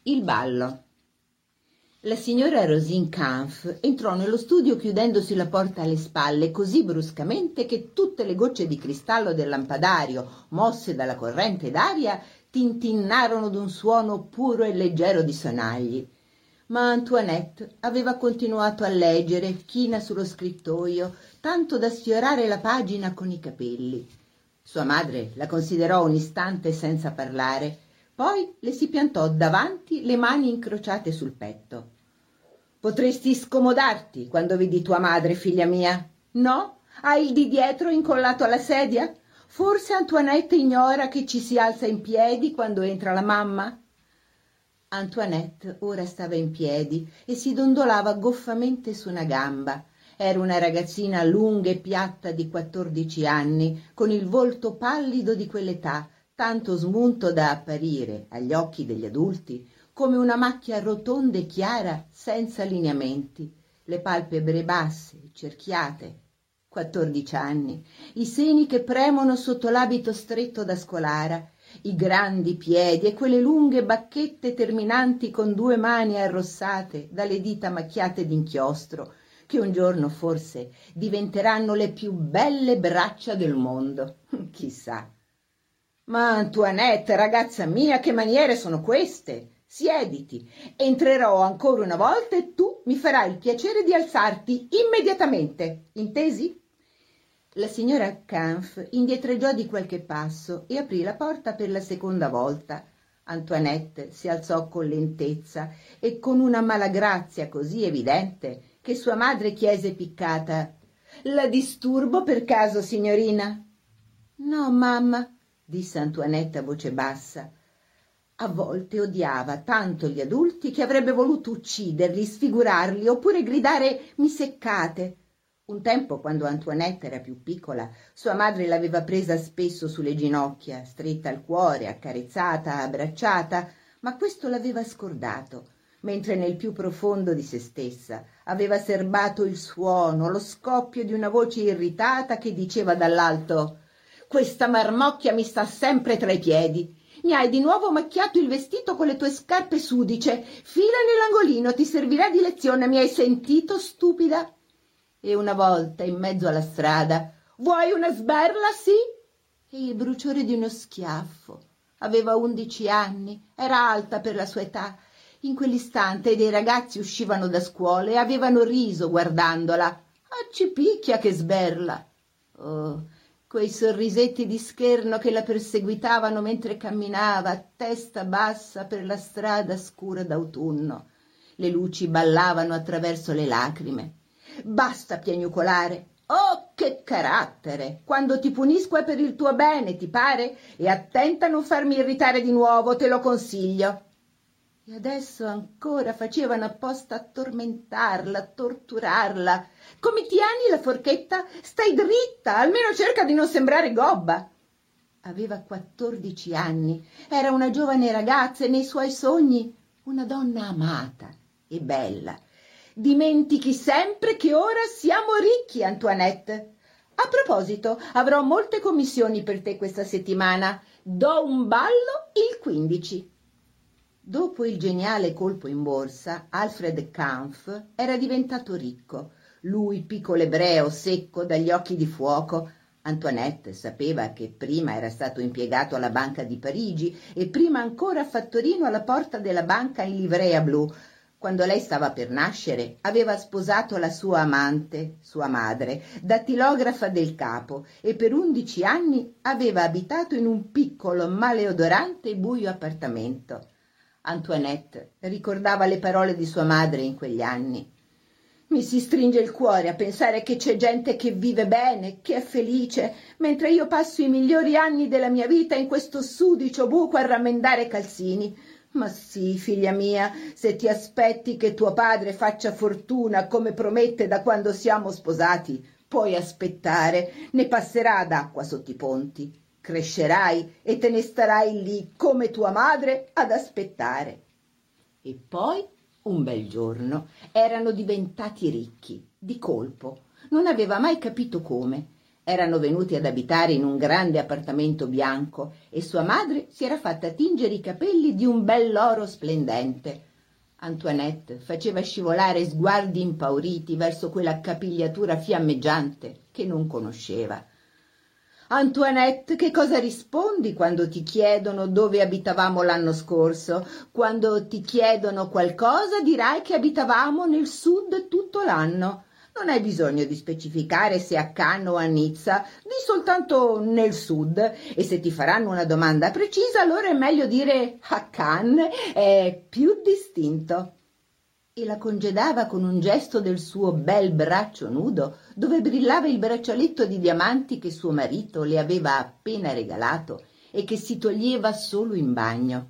Il ballo. La signora Rosine Kampf entrò nello studio chiudendosi la porta alle spalle così bruscamente che tutte le gocce di cristallo del lampadario, mosse dalla corrente d'aria, tintinnarono d'un suono puro e leggero di sonagli. Ma Antoinette aveva continuato a leggere, china sullo scrittoio, tanto da sfiorare la pagina con i capelli. Sua madre la considerò un istante senza parlare, poi le si piantò davanti le mani incrociate sul petto. «Potresti scomodarti quando vedi tua madre, figlia mia? No? Hai il di dietro incollato alla sedia? Forse Antoinette ignora che ci si alza in piedi quando entra la mamma?» Antoinette ora stava in piedi e si dondolava goffamente su una gamba. Era una ragazzina lunga e piatta di 14 anni, con il volto pallido di quell'età, tanto smunto da apparire, agli occhi degli adulti, come una macchia rotonda e chiara senza lineamenti, le palpebre basse, cerchiate. 14 anni, i seni che premono sotto l'abito stretto da scolara, i grandi piedi e quelle lunghe bacchette terminanti con 2 mani arrossate dalle dita macchiate d'inchiostro, che un giorno forse diventeranno le più belle braccia del mondo. Chissà. «Ma Antoinette, ragazza mia, che maniere sono queste? Siediti, entrerò ancora una volta e tu mi farai il piacere di alzarti immediatamente, intesi?» La signora Kampf indietreggiò di qualche passo e aprì la porta per la seconda volta. Antoinette si alzò con lentezza e con una malagrazia così evidente che sua madre chiese piccata: «La disturbo per caso, signorina?» «No, mamma», disse Antoinette a voce bassa. A volte odiava tanto gli adulti che avrebbe voluto ucciderli, sfigurarli oppure gridare «mi seccate». Un tempo, quando Antoinette era più piccola, sua madre l'aveva presa spesso sulle ginocchia, stretta al cuore, accarezzata, abbracciata, ma questo l'aveva scordato, mentre nel più profondo di se stessa aveva serbato il suono, lo scoppio di una voce irritata che diceva dall'alto: «Questa marmocchia mi sta sempre tra i piedi. Mi hai di nuovo macchiato il vestito con le tue scarpe sudice. Fila nell'angolino, ti servirà di lezione, mi hai sentito, stupida?» E una volta, in mezzo alla strada: «Vuoi una sberla, sì?» E il bruciore di uno schiaffo. Aveva 11 anni, era alta per la sua età. In quell'istante dei ragazzi uscivano da scuola e avevano riso guardandola. «Accipicchia che sberla!» Oh, quei sorrisetti di scherno che la perseguitavano mentre camminava a testa bassa per la strada scura d'autunno. Le luci ballavano attraverso le lacrime. «Basta piagnucolare! Oh, che carattere! Quando ti punisco è per il tuo bene, ti pare? E attenta a non farmi irritare di nuovo, te lo consiglio!» E adesso ancora facevano apposta a tormentarla, a torturarla. «Come tieni la forchetta? Stai dritta, almeno cerca di non sembrare gobba!» Aveva 14 anni, era una giovane ragazza e nei suoi sogni una donna amata e bella. «Dimentichi sempre che ora siamo ricchi, Antoinette. A proposito, avrò molte commissioni per te questa settimana. Do un ballo il 15. Dopo il geniale colpo in borsa, Alfred Kampf era diventato ricco. Lui, piccolo ebreo, secco, dagli occhi di fuoco. Antoinette sapeva che prima era stato impiegato alla Banca di Parigi e prima ancora fattorino alla porta della banca in livrea blu. Quando lei stava per nascere, aveva sposato la sua amante, sua madre, dattilografa del capo, e per 11 anni aveva abitato in un piccolo, maleodorante e buio appartamento. Antoinette ricordava le parole di sua madre in quegli anni. «Mi si stringe il cuore a pensare che c'è gente che vive bene, che è felice, mentre io passo i migliori anni della mia vita in questo sudicio buco a rammendare calzini. Ma sì, figlia mia, se ti aspetti che tuo padre faccia fortuna come promette da quando siamo sposati, puoi aspettare, ne passerà d'acqua sotto i ponti. Crescerai e te ne starai lì come tua madre ad aspettare». E poi, un bel giorno, erano diventati ricchi, di colpo. Non aveva mai capito come. Erano venuti ad abitare in un grande appartamento bianco e sua madre si era fatta tingere i capelli di un bell'oro splendente. Antoinette faceva scivolare sguardi impauriti verso quella capigliatura fiammeggiante che non conosceva. Antoinette, che cosa rispondi quando ti chiedono dove abitavamo l'anno scorso? Quando ti chiedono qualcosa dirai che abitavamo nel sud tutto l'anno. Non hai bisogno di specificare se a Cannes o a Nizza, di soltanto nel sud, e se ti faranno una domanda precisa allora è meglio dire a Cannes, è più distinto. E la congedava con un gesto del suo bel braccio nudo, dove brillava il braccialetto di diamanti che suo marito le aveva appena regalato e che si toglieva solo in bagno.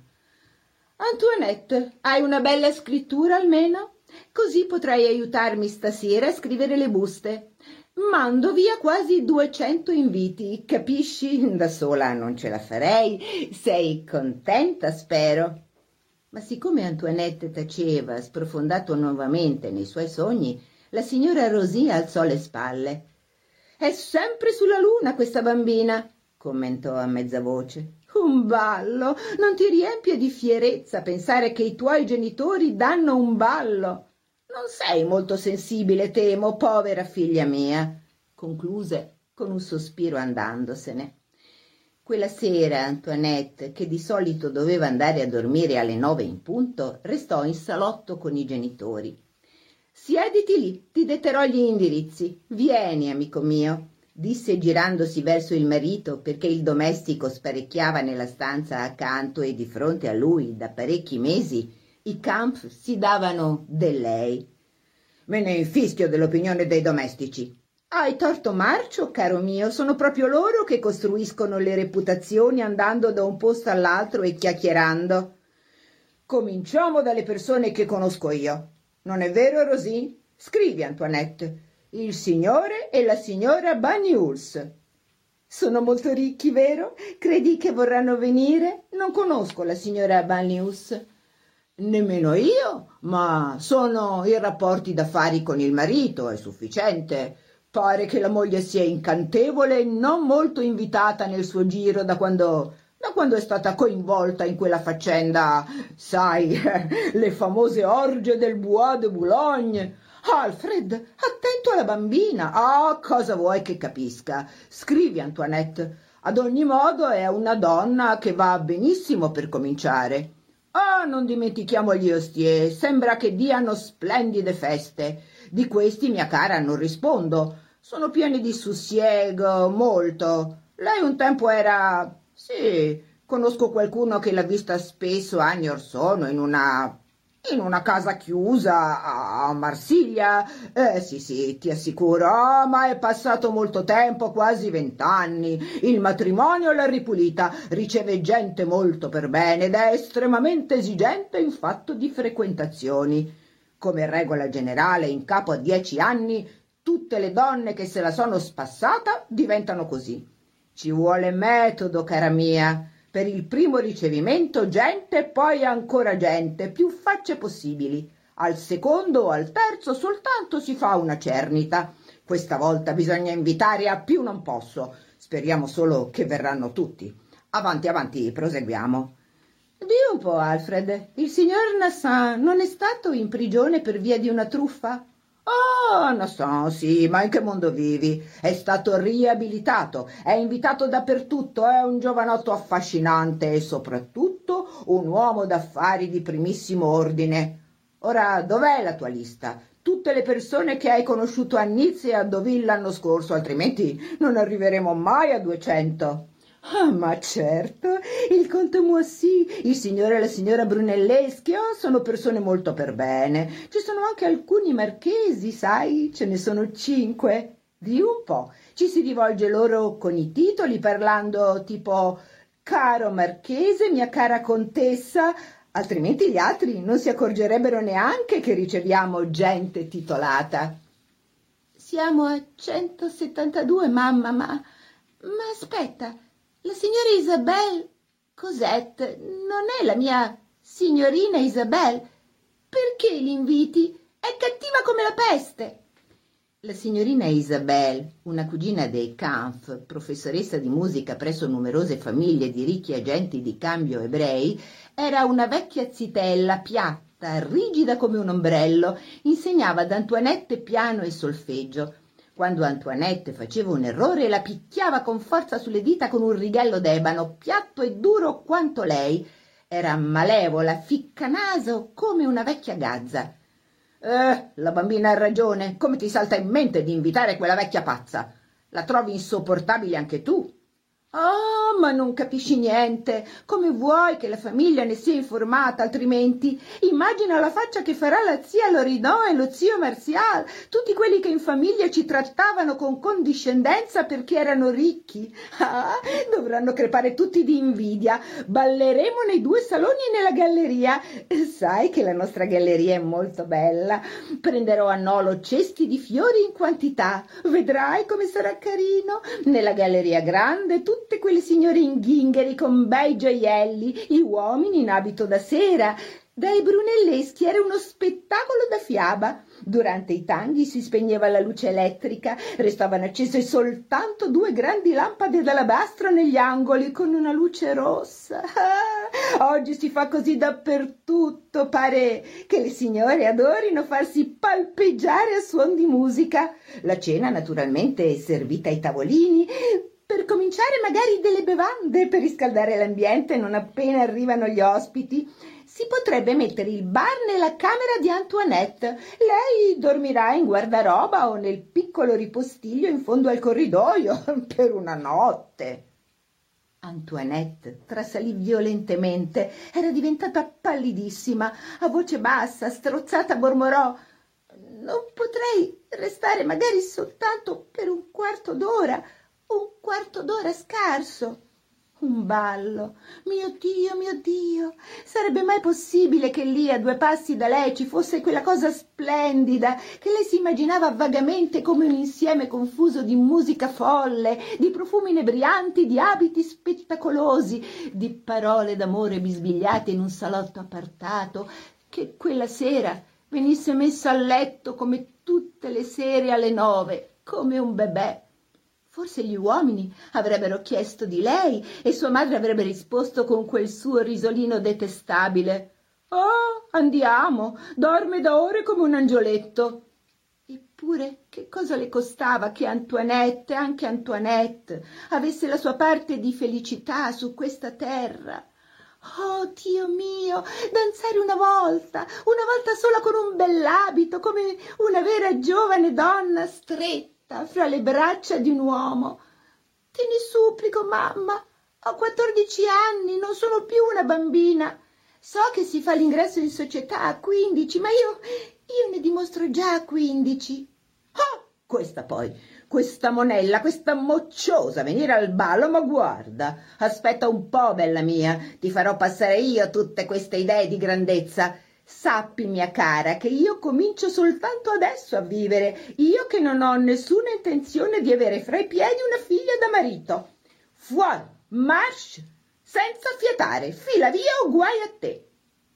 Antoinette, hai una bella scrittura almeno? Così potrai aiutarmi stasera a scrivere le buste. Mando via quasi 200 inviti, capisci? Da sola non ce la farei. Sei contenta, spero. Ma siccome Antoinette taceva, sprofondato nuovamente nei suoi sogni, la signora Rosì alzò le spalle. «È sempre sulla luna questa bambina», commentò a mezza voce. «Un ballo! Non ti riempie di fierezza pensare che i tuoi genitori danno un ballo? Non sei molto sensibile, temo, povera figlia mia», concluse con un sospiro andandosene. Quella sera Antoinette, che di solito doveva andare a dormire alle 9 in punto, restò in salotto con i genitori. «Siediti lì, ti detterò gli indirizzi. Vieni, amico mio», disse girandosi verso il marito perché il domestico sparecchiava nella stanza accanto e di fronte a lui da parecchi mesi i Kampf si davano del lei. «Me ne infischio dell'opinione dei domestici». «Hai torto marcio, caro mio, sono proprio loro che costruiscono le reputazioni andando da un posto all'altro e chiacchierando». «Cominciamo dalle persone che conosco io. Non è vero, Rosì? Scrivi, Antoinette. Il signore e la signora Banyuls». «Sono molto ricchi, vero? Credi che vorranno venire? Non conosco la signora Banyuls». «Nemmeno io, ma sono in rapporti d'affari con il marito, è sufficiente. Pare che la moglie sia incantevole e non molto invitata nel suo giro da quando è stata coinvolta in quella faccenda, sai, le famose orge del Bois de Boulogne. Alfred, attento alla bambina. Ah, cosa vuoi che capisca? Scrivi, Antoinette. Ad ogni modo è una donna che va benissimo per cominciare. Ah, non dimentichiamo gli ostier, sembra che diano splendide feste. Di questi, mia cara, non rispondo. Sono pieni di sussiego, molto. Lei un tempo era... Sì, conosco qualcuno che l'ha vista spesso anni or sono in una casa chiusa a Marsiglia. Sì, ti assicuro. Ah, ma è passato molto tempo, quasi 20 anni. Il matrimonio l'ha ripulita, riceve gente molto per bene ed è estremamente esigente in fatto di frequentazioni. Come regola generale, in capo a 10 anni, tutte le donne che se la sono spassata diventano così. Ci vuole metodo, cara mia. Per il primo ricevimento gente, poi ancora gente, più facce possibili. Al secondo o al terzo soltanto si fa una cernita. Questa volta bisogna invitare a più non posso. Speriamo solo che verranno tutti. Avanti, proseguiamo. Di un po', Alfred, il signor Nassin non è stato in prigione per via di una truffa? Ah, Nassin, sì, ma in che mondo vivi? È stato riabilitato, è invitato dappertutto, è un giovanotto affascinante e soprattutto un uomo d'affari di primissimo ordine. Ora, dov'è la tua lista? Tutte le persone che hai conosciuto a Nizza e a Deauville l'anno scorso, altrimenti non arriveremo mai a 200. Ah, ma certo, il conte Moissy, il signore e la signora Brunelleschi, sono persone molto per bene. Ci sono anche alcuni marchesi, sai, ce ne sono 5. Di un po', ci si rivolge loro con i titoli, parlando tipo «Caro marchese, mia cara contessa», altrimenti gli altri non si accorgerebbero neanche che riceviamo gente titolata. Siamo a 172, mamma, ma aspetta... La signora Isabelle Cosette non è la mia signorina Isabelle. Perché li inviti? È cattiva come la peste. La signorina Isabelle, una cugina dei Kampf, professoressa di musica presso numerose famiglie di ricchi agenti di cambio ebrei, era una vecchia zitella piatta, rigida come un ombrello, insegnava ad Antoinette piano e solfeggio. Quando Antoinette faceva un errore la picchiava con forza sulle dita con un righello d'ebano, piatto e duro quanto lei. Era malevola, ficcanaso come una vecchia gazza. La bambina ha ragione. Come ti salta in mente di invitare quella vecchia pazza? La trovi insopportabile anche tu? Oh, ma non capisci niente. Come vuoi che la famiglia ne sia informata, altrimenti? Immagina la faccia che farà la zia Loridon e lo zio Martial, tutti quelli che in famiglia ci trattavano con condiscendenza perché erano ricchi. Ah, dovranno crepare tutti di invidia. Balleremo nei 2 saloni e nella galleria. Sai che la nostra galleria è molto bella. Prenderò a nolo cesti di fiori in quantità. Vedrai come sarà carino. Nella galleria grande tutte quelle signore in ghingheri con bei gioielli, gli uomini in abito da sera. Dai Brunelleschi era uno spettacolo da fiaba. Durante i tanghi si spegneva la luce elettrica, restavano accese soltanto 2 grandi lampade d'alabastro negli angoli con una luce rossa. Oggi si fa così dappertutto, pare che le signore adorino farsi palpeggiare a suon di musica. La cena naturalmente è servita ai tavolini. Per cominciare magari delle bevande per riscaldare l'ambiente non appena arrivano gli ospiti. Si potrebbe mettere il bar nella camera di Antoinette. Lei dormirà in guardaroba o nel piccolo ripostiglio in fondo al corridoio per una notte. Antoinette trasalì violentemente. Era diventata pallidissima. A voce bassa, strozzata, mormorò: «Non potrei restare magari soltanto per un quarto d'ora scarso». Un ballo. Mio Dio, sarebbe mai possibile che lì a 2 passi da lei ci fosse quella cosa splendida che lei si immaginava vagamente come un insieme confuso di musica folle, di profumi inebrianti, di abiti spettacolosi, di parole d'amore bisbigliate in un salotto appartato, che quella sera venisse messa a letto come tutte le sere alle 9, come un bebè. Forse gli uomini avrebbero chiesto di lei e sua madre avrebbe risposto con quel suo risolino detestabile: «Oh, andiamo, dorme da ore come un angioletto». Eppure che cosa le costava che Antoinette, anche Antoinette, avesse la sua parte di felicità su questa terra? Oh, Dio mio, danzare una volta sola con un bell'abito, come una vera giovane donna stretta fra le braccia di un uomo. Te ne supplico, mamma, ho 14 anni, non sono più una bambina. So che si fa l'ingresso in società a 15, ma io ne dimostro già a 15. Oh, questa poi, questa monella, questa mocciosa, venire al ballo, ma guarda, aspetta un po', bella mia, ti farò passare io tutte queste idee di grandezza. Sappi, mia cara, che io comincio soltanto adesso a vivere, io che non ho nessuna intenzione di avere fra i piedi una figlia da marito. Fuori, marche, senza fiatare, fila via o guai a te».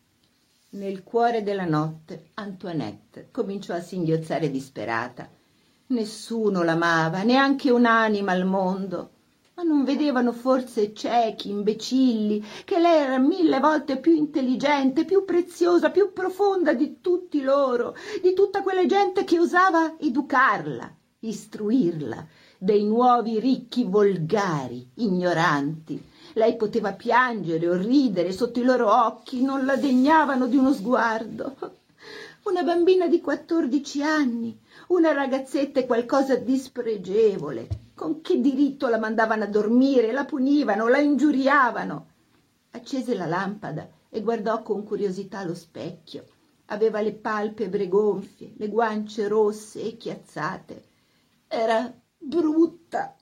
Nel cuore della notte Antoinette cominciò a singhiozzare disperata. Nessuno l'amava, neanche un'anima al mondo. Ma non vedevano forse ciechi, imbecilli, che lei era 1000 volte più intelligente, più preziosa, più profonda di tutti loro, di tutta quella gente che osava educarla, istruirla, dei nuovi ricchi volgari, ignoranti. Lei poteva piangere o ridere sotto i loro occhi, non la degnavano di uno sguardo. Una bambina di 14 anni, una ragazzetta è qualcosa di spregevole. Con che diritto la mandavano a dormire, la punivano, la ingiuriavano? Accese la lampada e guardò con curiosità lo specchio. Aveva le palpebre gonfie, le guance rosse e chiazzate. Era brutta,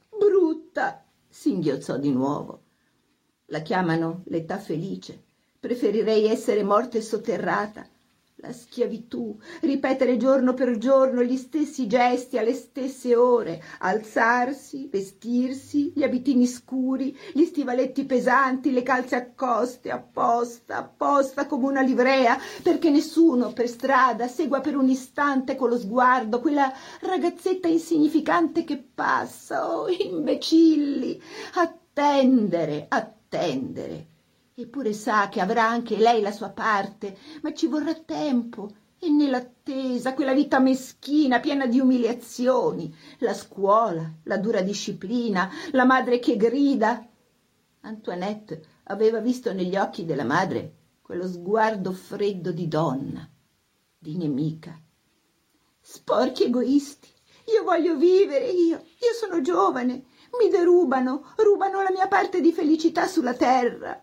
singhiozzò di nuovo. La chiamano l'età felice. Preferirei essere morta e sotterrata. La schiavitù, ripetere giorno per giorno gli stessi gesti alle stesse ore, alzarsi, vestirsi, gli abitini scuri, gli stivaletti pesanti, le calze accoste, apposta come una livrea, perché nessuno per strada segua per un istante con lo sguardo quella ragazzetta insignificante che passa. Oh, imbecilli! Attendere. Eppure sa che avrà anche lei la sua parte, ma ci vorrà tempo. E nell'attesa, quella vita meschina, piena di umiliazioni, la scuola, la dura disciplina, la madre che grida. Antoinette aveva visto negli occhi della madre quello sguardo freddo di donna, di nemica. Sporchi egoisti, io voglio vivere, io sono giovane, mi rubano la mia parte di felicità sulla terra.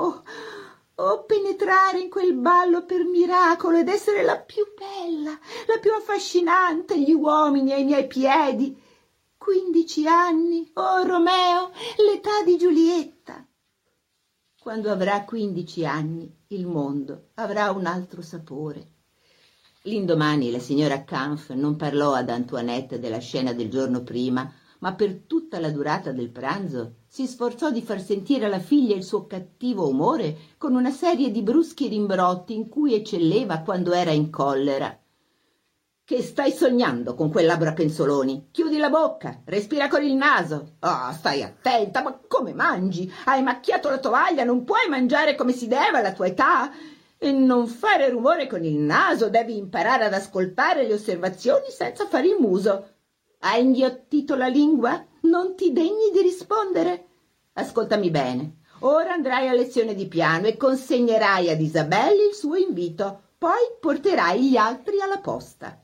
Oh, penetrare in quel ballo per miracolo ed essere la più bella, la più affascinante, gli uomini ai miei piedi. 15 anni, oh Romeo, l'età di Giulietta. Quando avrà 15 anni, il mondo avrà un altro sapore. L'indomani la signora Kampf non parlò ad Antoinette della scena del giorno prima, ma per tutta la durata del pranzo si sforzò di far sentire alla figlia il suo cattivo umore con una serie di bruschi rimbrotti in cui eccelleva quando era in collera. «Che stai sognando con quel labbro a penzoloni? Chiudi la bocca, respira con il naso. Oh, stai attenta, ma come mangi? Hai macchiato la tovaglia, non puoi mangiare come si deve alla tua età. E non fare rumore con il naso, devi imparare ad ascoltare le osservazioni senza fare il muso. Hai inghiottito la lingua? Non ti degni di rispondere? Ascoltami bene. Ora andrai a lezione di piano e consegnerai ad Isabelle il suo invito. Poi porterai gli altri alla posta».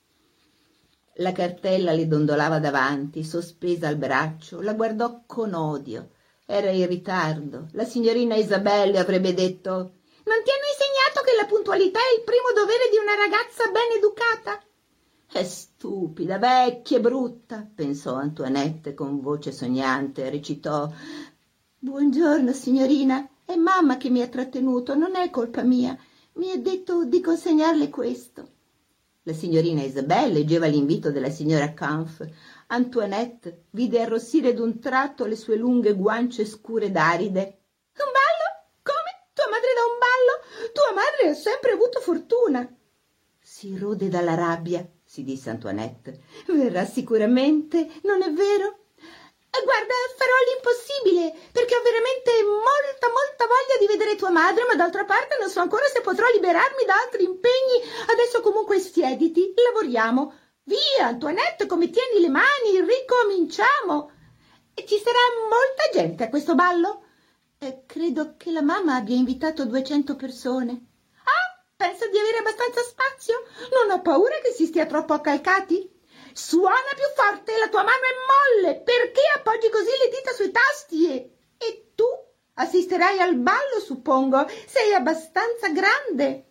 La cartella le dondolava davanti, sospesa al braccio. La guardò con odio. Era in ritardo. La signorina Isabelle avrebbe detto: «Non ti hanno insegnato che la puntualità è il primo dovere di una ragazza ben educata?» «È stupida, vecchia e brutta», pensò Antoinette con voce sognante, e recitò: «Buongiorno, signorina, è mamma che mi ha trattenuto, non è colpa mia. Mi ha detto di consegnarle questo». La signorina Isabelle leggeva l'invito della signora Kampf. Antoinette vide arrossire d'un tratto le sue lunghe guance scure ed aride. «Un ballo? Come? Tua madre dà un ballo? Tua madre ha sempre avuto fortuna». Si rode dalla rabbia, si disse Antoinette. «Verrà sicuramente, non è vero?» «Guarda, farò l'impossibile, perché ho veramente molta voglia di vedere tua madre, ma d'altra parte non so ancora se potrò liberarmi da altri impegni. Adesso comunque siediti, lavoriamo. Via, Antoinette, come tieni le mani, ricominciamo. E ci sarà molta gente a questo ballo?» «Credo che la mamma abbia invitato 200 persone». «Ah, pensa di avere abbastanza spazio? Non ho paura che si stia troppo accalcati?» «Suona più forte, la tua mano è molle, perché appoggi così le dita sui tasti? E tu assisterai al ballo, suppongo, sei abbastanza grande».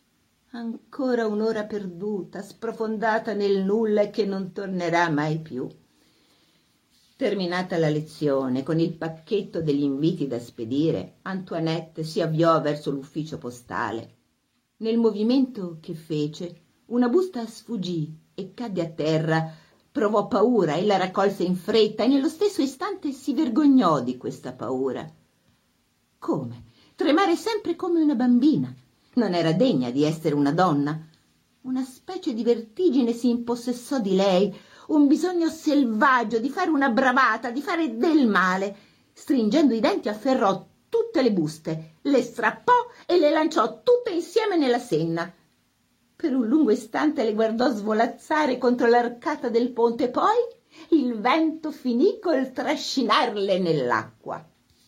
Ancora un'ora perduta, sprofondata nel nulla e che non tornerà mai più. Terminata la lezione, con il pacchetto degli inviti da spedire, Antoinette si avviò verso l'ufficio postale. Nel movimento che fece, una busta sfuggì e cadde a terra. Provò paura e la raccolse in fretta, e nello stesso istante si vergognò di questa paura. Come? Tremare sempre come una bambina. Non era degna di essere una donna. Una specie di vertigine si impossessò di lei, un bisogno selvaggio di fare una bravata, di fare del male. Stringendo i denti afferrò tutte le buste, le strappò e le lanciò tutte insieme nella Senna. Per un lungo istante le guardò svolazzare contro l'arcata del ponte, poi il vento finì col trascinarle nell'acqua.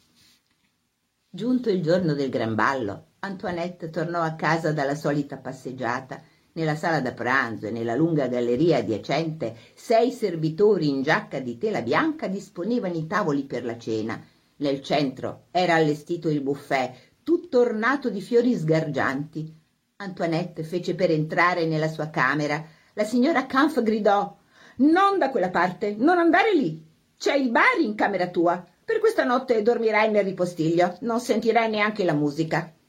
Giunto il giorno del gran ballo, Antoinette tornò a casa dalla solita passeggiata. Nella sala da pranzo e nella lunga galleria adiacente 6 servitori in giacca di tela bianca disponevano i tavoli per la cena. Nel centro era allestito il buffet, tutto ornato di fiori sgargianti. Antoinette fece per entrare nella sua camera. La signora Kampf gridò: «Non da quella parte, non andare lì. C'è il bar in camera tua. Per questa notte dormirai nel ripostiglio, non sentirai neanche la musica».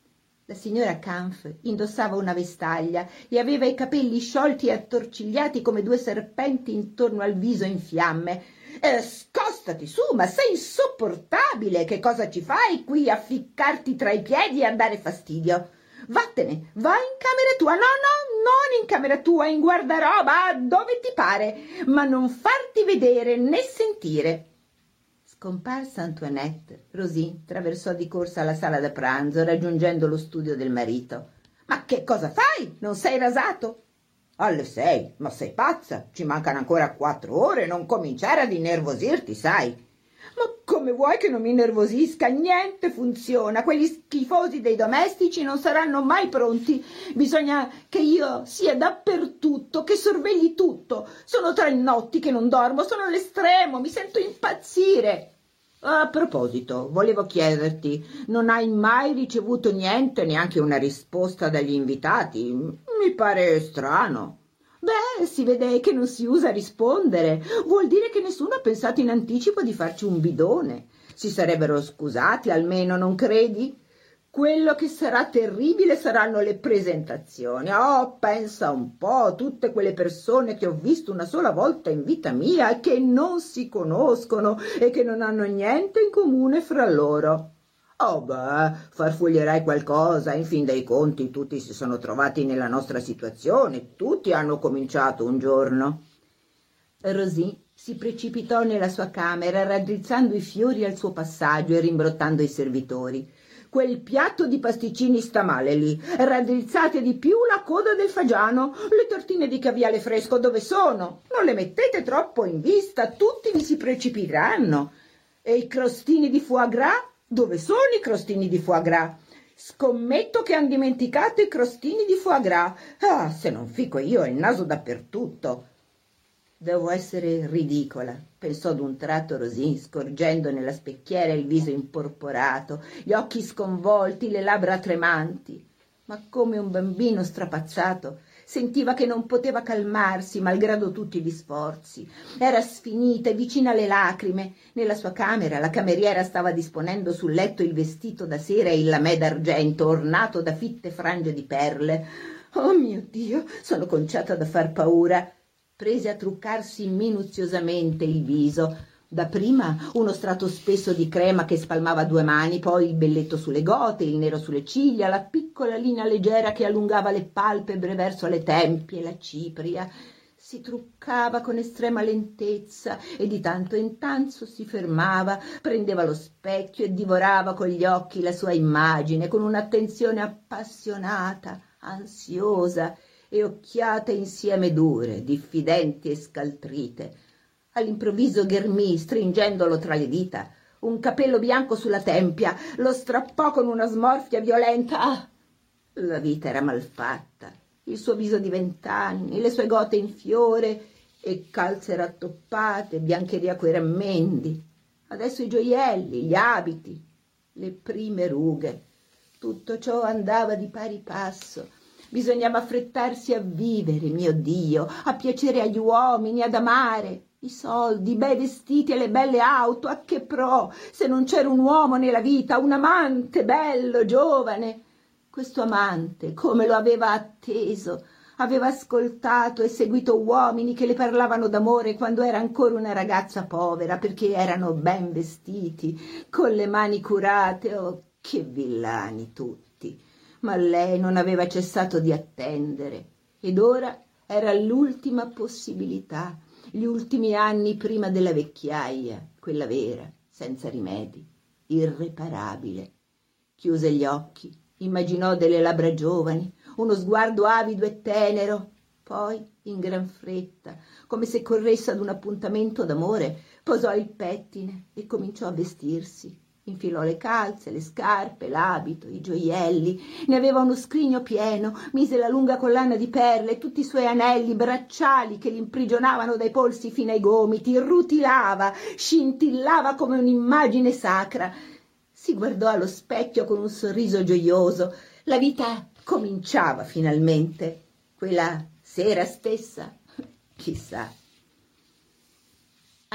La signora Kampf indossava una vestaglia e aveva i capelli sciolti e attorcigliati come due serpenti intorno al viso in fiamme. Scostati su, ma sei insopportabile! Che cosa ci fai qui a ficcarti tra i piedi e a dare fastidio? Vattene, vai in camera tua. No, non in camera tua, in guardaroba, dove ti pare, ma non farti vedere né sentire. Scomparsa Antoinette, Rosine traversò di corsa la sala da pranzo, raggiungendo lo studio del marito. «Ma che cosa fai? Non sei rasato?» «Alle 6, ma sei pazza? Ci mancano ancora 4 ore, non cominciare ad innervosirti, sai?» «Ma come vuoi che non mi innervosisca? Niente funziona, quegli schifosi dei domestici non saranno mai pronti. Bisogna che io sia dappertutto, che sorvegli tutto. Sono 3 notti che non dormo, sono all'estremo, mi sento impazzire». «A proposito, volevo chiederti, non hai mai ricevuto niente, neanche una risposta dagli invitati? Mi pare strano». «Beh, si vede che non si usa rispondere. Vuol dire che nessuno ha pensato in anticipo di farci un bidone. Si sarebbero scusati almeno, non credi? Quello che sarà terribile saranno le presentazioni. Oh, pensa un po', tutte quelle persone che ho visto una sola volta in vita mia e che non si conoscono e che non hanno niente in comune fra loro». «Oh beh, farfuglierai qualcosa, in fin dei conti tutti si sono trovati nella nostra situazione, tutti hanno cominciato un giorno». Rosì si precipitò nella sua camera, raddrizzando i fiori al suo passaggio e rimbrottando i servitori. «Quel piatto di pasticcini sta male lì, raddrizzate di più la coda del fagiano, le tortine di caviale fresco dove sono? Non le mettete troppo in vista, tutti vi si precipiteranno. E i crostini di foie gras? Dove sono i crostini di foie gras? Scommetto che han dimenticato i crostini di foie gras. Ah, se non fico io il naso dappertutto». «Devo essere ridicola», pensò d'un tratto Rosine, scorgendo nella specchiera il viso imporporato, gli occhi sconvolti, le labbra tremanti. Ma come un bambino strapazzato sentiva che non poteva calmarsi malgrado tutti gli sforzi. Era sfinita e vicina alle lacrime. Nella sua camera la cameriera stava disponendo sul letto il vestito da sera e il lamè d'argento ornato da fitte frange di perle. «Oh mio Dio, sono conciata da far paura». Prese a truccarsi minuziosamente il viso. Dapprima uno strato spesso di crema che spalmava 2 mani, poi il belletto sulle gote, il nero sulle ciglia, la piccola linea leggera che allungava le palpebre verso le tempie, la cipria. Si truccava con estrema lentezza e di tanto in tanto si fermava, prendeva lo specchio e divorava con gli occhi la sua immagine, con un'attenzione appassionata, ansiosa, e occhiate insieme dure, diffidenti e scaltrite. All'improvviso ghermì, stringendolo tra le dita, un capello bianco sulla tempia, lo strappò con una smorfia violenta. Ah, la vita era malfatta, il suo viso di 20 anni, le sue gote in fiore e calze rattoppate, biancheria coi rammendi. Adesso i gioielli, gli abiti, le prime rughe. Tutto ciò andava di pari passo. Bisognava affrettarsi a vivere, mio Dio, a piacere agli uomini, ad amare. I soldi, i bei vestiti e le belle auto, a che pro, se non c'era un uomo nella vita, un amante bello, giovane. Questo amante, come lo aveva atteso, aveva ascoltato e seguito uomini che le parlavano d'amore quando era ancora una ragazza povera, perché erano ben vestiti, con le mani curate. Oh, che villani tutti! Ma lei non aveva cessato di attendere, ed ora era l'ultima possibilità, gli ultimi anni prima della vecchiaia, quella vera, senza rimedi, irreparabile. Chiuse gli occhi, immaginò delle labbra giovani, uno sguardo avido e tenero, poi, in gran fretta, come se corresse ad un appuntamento d'amore, posò il pettine e cominciò a vestirsi. Infilò le calze, le scarpe, l'abito, i gioielli, ne aveva uno scrigno pieno, mise la lunga collana di perle, tutti i suoi anelli, bracciali che li imprigionavano dai polsi fino ai gomiti, rutilava, scintillava come un'immagine sacra. Si guardò allo specchio con un sorriso gioioso. La vita cominciava finalmente. Quella sera stessa, chissà.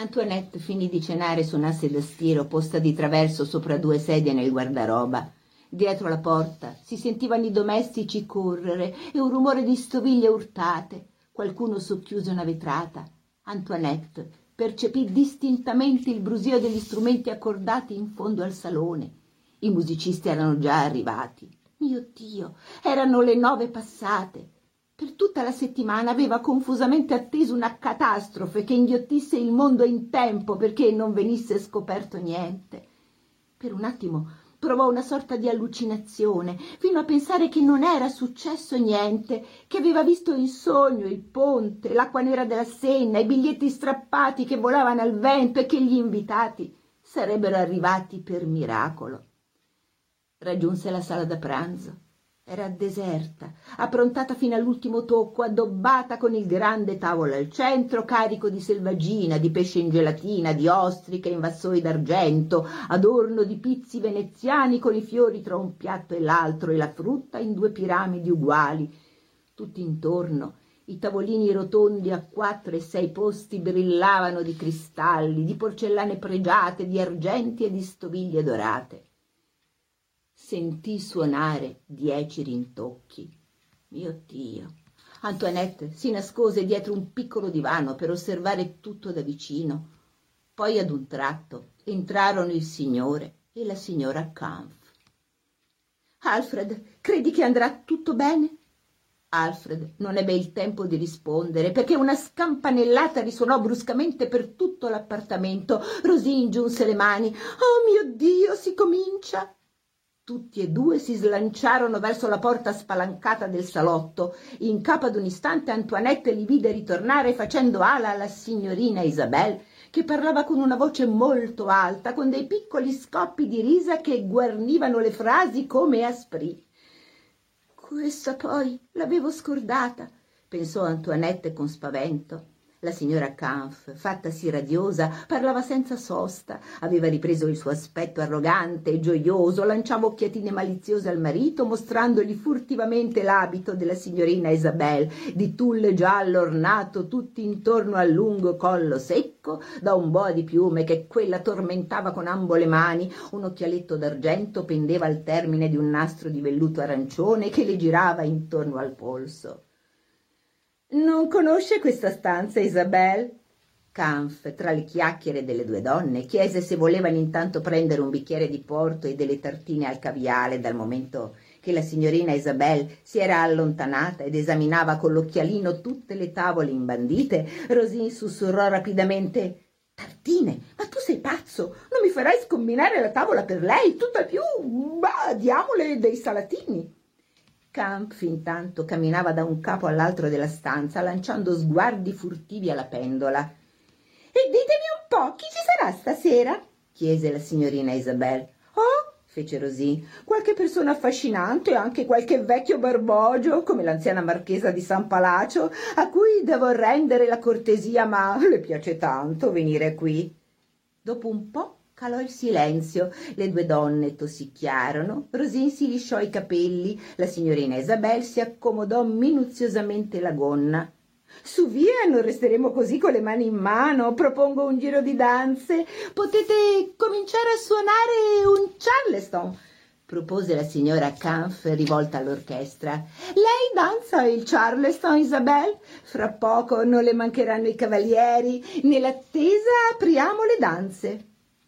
Antoinette finì di cenare su un'asse da stiro posta di traverso sopra 2 sedie nel guardaroba. Dietro la porta si sentivano i domestici correre e un rumore di stoviglie urtate. Qualcuno socchiuse una vetrata. Antoinette percepì distintamente il brusio degli strumenti accordati in fondo al salone. I musicisti erano già arrivati. Mio Dio, erano le 9 passate. Per tutta la settimana aveva confusamente atteso una catastrofe che inghiottisse il mondo in tempo perché non venisse scoperto niente. Per un attimo provò una sorta di allucinazione, fino a pensare che non era successo niente, che aveva visto in sogno il ponte, l'acqua nera della Senna, i biglietti strappati che volavano al vento e che gli invitati sarebbero arrivati per miracolo. Raggiunse la sala da pranzo. Era deserta, approntata fino all'ultimo tocco, addobbata con il grande tavolo al centro, carico di selvaggina, di pesce in gelatina, di ostriche in vassoi d'argento, adorno di pizzi veneziani con i fiori tra un piatto e l'altro e la frutta in 2 piramidi uguali. Tutti intorno i tavolini rotondi a 4 e 6 posti brillavano di cristalli, di porcellane pregiate, di argenti e di stoviglie dorate. Sentì suonare 10 rintocchi. Mio Dio! Antoinette si nascose dietro un piccolo divano per osservare tutto da vicino. Poi ad un tratto entrarono il signore e la signora Kampf. «Alfred, credi che andrà tutto bene?» Alfred non ebbe il tempo di rispondere perché una scampanellata risuonò bruscamente per tutto l'appartamento. Rosine giunse le mani. «Oh mio Dio, si comincia!» Tutti e 2 si slanciarono verso la porta spalancata del salotto. In capo ad un istante Antoinette li vide ritornare facendo ala alla signorina Isabelle, che parlava con una voce molto alta, con dei piccoli scoppi di risa che guarnivano le frasi come asprì. «Questa poi l'avevo scordata», pensò Antoinette con spavento. La signora Kampf, fattasi radiosa, parlava senza sosta, aveva ripreso il suo aspetto arrogante e gioioso, lanciava occhiatine maliziose al marito, mostrandogli furtivamente l'abito della signorina Isabelle, di tulle giallo ornato tutti intorno al lungo collo secco, da un boa di piume che quella tormentava con ambo le mani, un occhialetto d'argento pendeva al termine di un nastro di velluto arancione che le girava intorno al polso. «Non conosce questa stanza, Isabelle?» Kampf, tra le chiacchiere delle 2 donne, chiese se volevano intanto prendere un bicchiere di porto e delle tartine al caviale, dal momento che la signorina Isabelle si era allontanata ed esaminava con l'occhialino tutte le tavole imbandite. Rosine sussurrò rapidamente: «Tartine? Ma tu sei pazzo! Non mi farai scombinare la tavola per lei? Tutt'al più, diamole dei salatini!» Kampf intanto camminava da un capo all'altro della stanza, lanciando sguardi furtivi alla pendola. «E ditemi un po', chi ci sarà stasera?» chiese la signorina Isabelle. «Oh», fece Rosine, «qualche persona affascinante, anche qualche vecchio barbogio, come l'anziana marchesa di San Palacio, a cui devo rendere la cortesia, ma le piace tanto venire qui». Dopo un po' calò il silenzio, le 2 donne tossicchiarono, Rosine si lisciò i capelli, la signorina Isabelle si accomodò minuziosamente la gonna. «Su via, non resteremo così con le mani in mano, propongo un giro di danze. Potete cominciare a suonare un Charleston», propose la signora Kampf rivolta all'orchestra. «Lei danza il Charleston, Isabelle? Fra poco non le mancheranno i cavalieri. Nell'attesa apriamo le danze».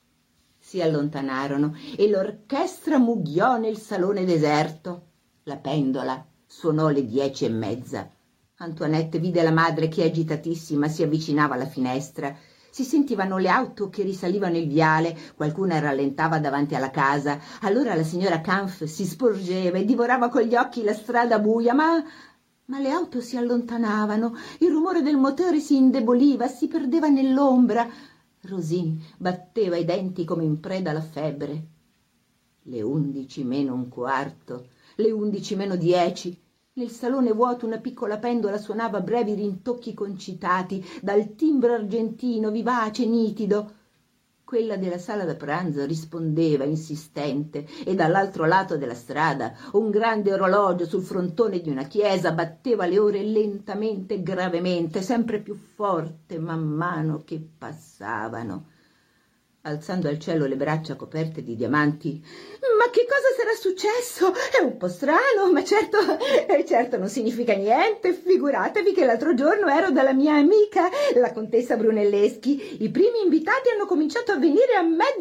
Si allontanarono e l'orchestra mugghiò nel salone deserto. La pendola suonò le 10:30. Antoinette vide la madre che agitatissima si avvicinava alla finestra. Si sentivano le auto che risalivano il viale, qualcuna rallentava davanti alla casa. Allora la signora Kampf si sporgeva e divorava con gli occhi la strada buia, ma le auto si allontanavano, il rumore del motore si indeboliva, si perdeva nell'ombra. Rosine batteva i denti come in preda alla febbre. Le 11 meno un quarto, le 11 meno 10. Nel salone vuoto una piccola pendola suonava brevi rintocchi concitati dal timbro argentino vivace, nitido. Quella della sala da pranzo rispondeva insistente e dall'altro lato della strada un grande orologio sul frontone di una chiesa batteva le ore lentamente e gravemente, sempre più forte man mano che passavano. alzando al cielo le braccia coperte di diamanti. «Ma che cosa sarà successo? È un po' strano, ma certo non significa niente. Figuratevi che l'altro giorno ero dalla mia amica, la contessa Brunelleschi. I primi invitati hanno cominciato a venire a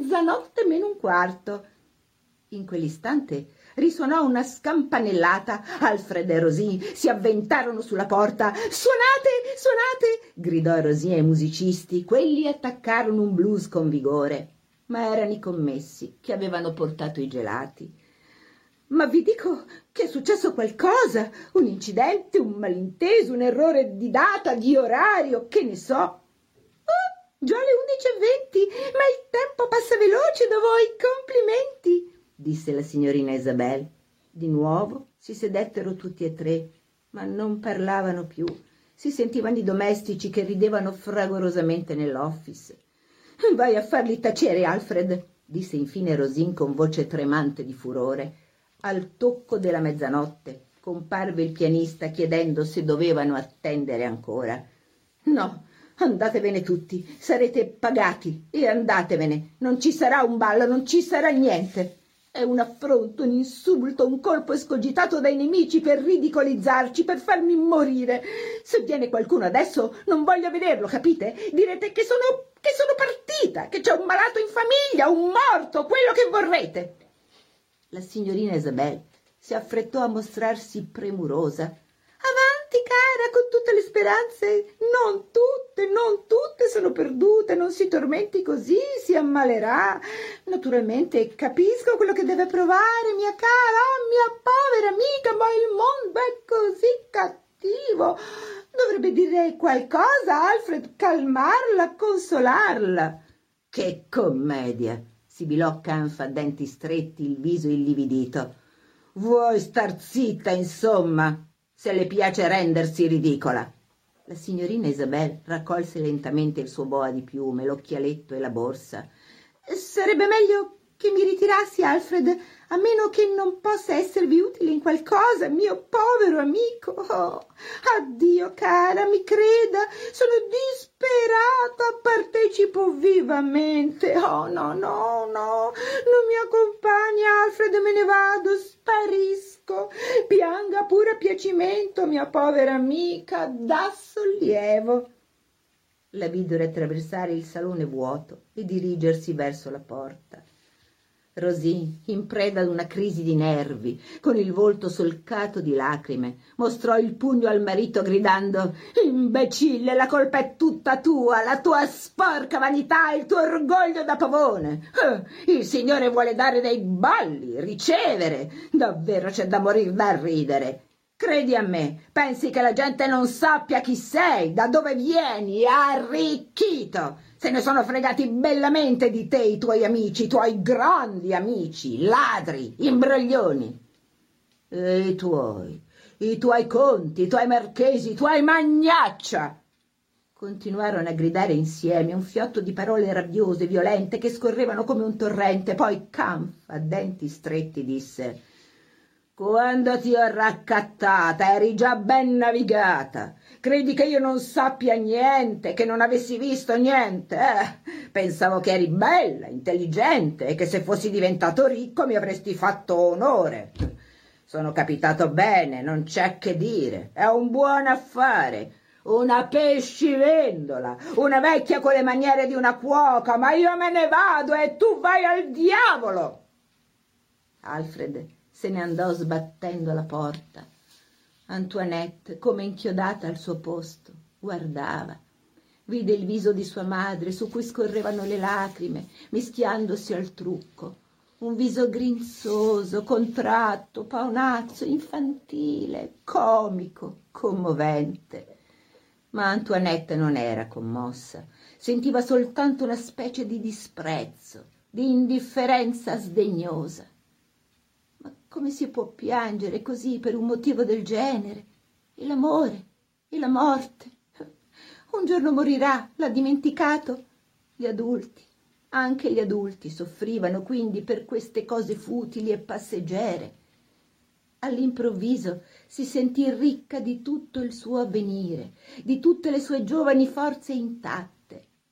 00:45. In quell'istante risuonò una scampanellata. Alfred e Rosine si avventarono sulla porta. «Suonate, suonate!» gridò Rosine ai musicisti. Quelli attaccarono un blues con vigore, ma erano i commessi che avevano portato i gelati. «Ma vi dico che è successo qualcosa, un incidente, un malinteso, un errore di data, di orario, che ne so». «Oh, già le 11:20, ma il tempo passa veloce da voi, complimenti», disse la signorina Isabel. Di nuovo si sedettero tutti e tre, ma non parlavano più. Si sentivano i domestici che ridevano fragorosamente nell'office. «Vai a farli tacere, Alfred», disse infine Rosine con voce tremante di furore. Al tocco della mezzanotte comparve il pianista chiedendo se dovevano attendere ancora. «No, andatevene tutti, sarete pagati, e andatevene, non ci sarà un ballo, non ci sarà niente. È un affronto, un insulto, un colpo escogitato dai nemici per ridicolizzarci, per farmi morire. Se viene qualcuno adesso non voglio vederlo, capite? Direte che sono partita, che c'è un malato in famiglia, un morto, quello che vorrete». La signorina Isabel si affrettò a mostrarsi premurosa. «Avanti, cara, con tutte le speranze. Non tutte sono perdute, non si tormenti così, si ammalerà. Naturalmente capisco quello che deve provare, mia cara, mia povera amica, ma il mondo è così cattivo. Dovrebbe dire qualcosa, Alfred, calmarla, consolarla». «Che commedia!» sibilò Kampf a denti stretti, il viso illividito. «Vuoi star zitta, insomma, se le piace rendersi ridicola?» La signorina Isabel raccolse lentamente il suo boa di piume, l'occhialetto e la borsa. «Sarebbe meglio che mi ritirassi, Alfred, a meno che non possa esservi utile in qualcosa, mio povero amico. Oh, addio, cara, mi creda, sono disperata, partecipo vivamente. Oh, no, non mi accompagni, Alfred, me ne vado, sparisco. Pianga pure a piacimento, mia povera amica, dà sollievo». La videro attraversare il salone vuoto e dirigersi verso la porta. Rosine, in preda ad una crisi di nervi, con il volto solcato di lacrime, mostrò il pugno al marito gridando: «Imbecille, la colpa è tutta tua, la tua sporca vanità, il tuo orgoglio da pavone. Il Signore vuole dare dei balli, ricevere. Davvero c'è da morir da ridere. Credi a me, pensi che la gente non sappia chi sei, da dove vieni, arricchito. Se ne sono fregati bellamente di te i tuoi amici, i tuoi grandi amici, ladri, imbroglioni. E i tuoi conti, i tuoi marchesi, i tuoi magnaccia!» Continuarono a gridare insieme, un fiotto di parole rabbiose, violente, che scorrevano come un torrente. Poi Kampf, a denti stretti, disse: «Quando ti ho raccattata eri già ben navigata. Credi che io non sappia niente, che non avessi visto niente? Pensavo che eri bella, intelligente e che se fossi diventato ricco mi avresti fatto onore. Sono capitato bene, non c'è che dire, è un buon affare. Una pescivendola, una vecchia con le maniere di una cuoca, ma io me ne vado e tu vai al diavolo». Alfred se ne andò sbattendo la porta. Antoinette, come inchiodata al suo posto, guardava. Vide il viso di sua madre su cui scorrevano le lacrime, mischiandosi al trucco. Un viso grinzoso, contratto, paonazzo, infantile, comico, commovente. Ma Antoinette non era commossa, sentiva soltanto una specie di disprezzo, di indifferenza sdegnosa. Ma come si può piangere così per un motivo del genere? E l'amore? E la morte? Un giorno morirà, l'ha dimenticato? Gli adulti, anche gli adulti, soffrivano quindi per queste cose futili e passeggere. All'improvviso si sentì ricca di tutto il suo avvenire, di tutte le sue giovani forze intatte.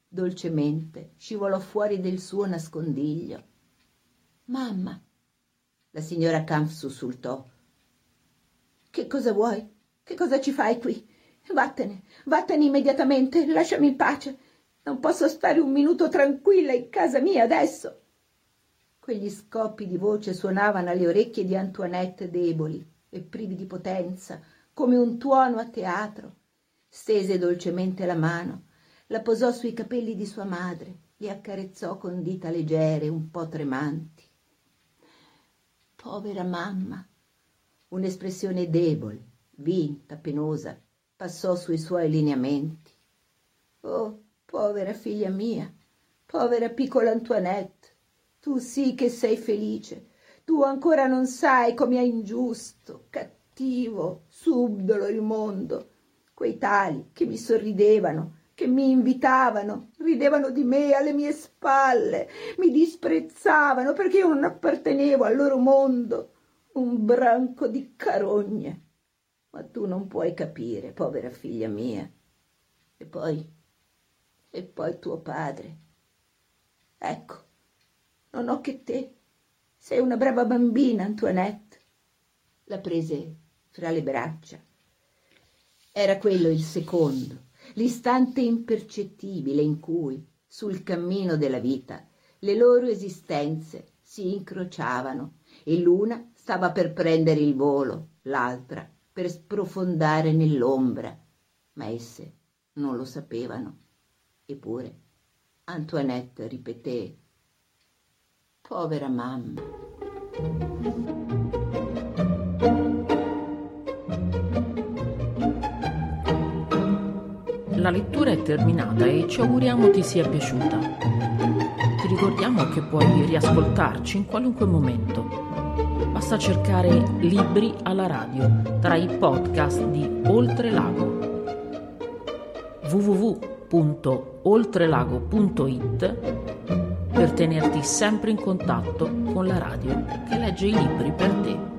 dolcemente scivolò fuori del suo nascondiglio. «Mamma!» la signora Kampf sussultò. «Che cosa vuoi? Che cosa ci fai qui? Vattene, vattene immediatamente, lasciami in pace. Non posso stare un minuto tranquilla in casa mia adesso». Quegli scoppi di voce suonavano alle orecchie di Antoinette deboli e privi di potenza, come un tuono a teatro. Stese dolcemente la mano, la posò sui capelli di sua madre, li accarezzò con dita leggere, un po' tremanti. «Povera mamma!» Un'espressione debole, vinta, penosa, passò sui suoi lineamenti. «Oh, povera figlia mia, povera piccola Antoinette, tu sì che sei felice, tu ancora non sai com'è ingiusto, cattivo, subdolo il mondo. Quei tali che mi sorridevano, che mi invitavano, ridevano di me alle mie spalle, mi disprezzavano perché io non appartenevo al loro mondo, un branco di carogne. Ma tu non puoi capire, povera figlia mia. E poi tuo padre. Ecco, non ho che te. Sei una brava bambina, Antoinette». La prese fra le braccia. Era quello il secondo, l'istante impercettibile in cui, sul cammino della vita, le loro esistenze si incrociavano e l'una stava per prendere il volo, l'altra per sprofondare nell'ombra, ma esse non lo sapevano. Eppure Antoinette ripeté: «Povera mamma». La lettura è terminata e ci auguriamo ti sia piaciuta. Ti ricordiamo che puoi riascoltarci in qualunque momento. Basta cercare Libri alla radio tra i podcast di Oltrelago. www.oltrelago.it per tenerti sempre in contatto con la radio che legge i libri per te.